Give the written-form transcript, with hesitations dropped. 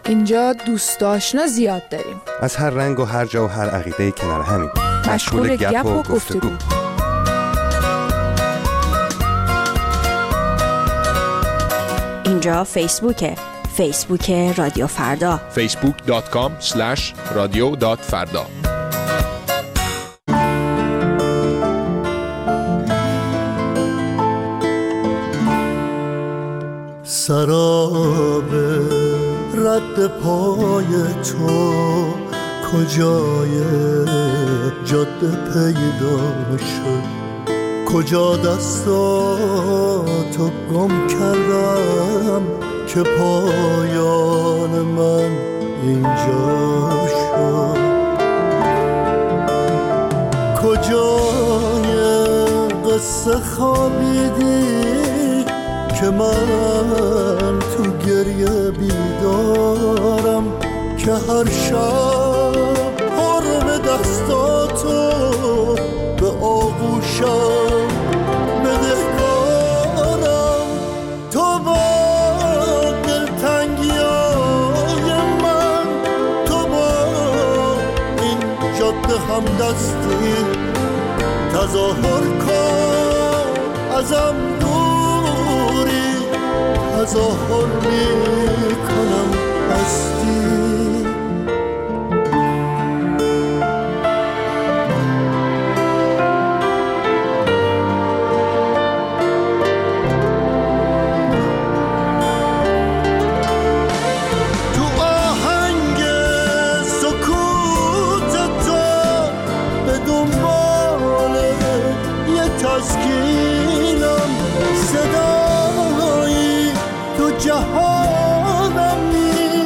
اینجا دوست آشنا زیاد داریم، از هر رنگ و هر جا و هر عقیده کنار همین، مشغول گپ و گفتگو. اینجا فیسبوک رادیو فردا، facebook.com/radio.farda. سراب رد پای تو کجای جاده پیدا شد، کجا دستاتو گم کردم که پایان من اینجا شد، کجای قصه خوابیدی که من تو گریه بیدارم، که هر شب حرم دستاتو به آغوشم بدهکارم. تو با دلتنگیای من، تو با این جاده همدستی تظاهر کن، ازم دوری تظاهر میکنم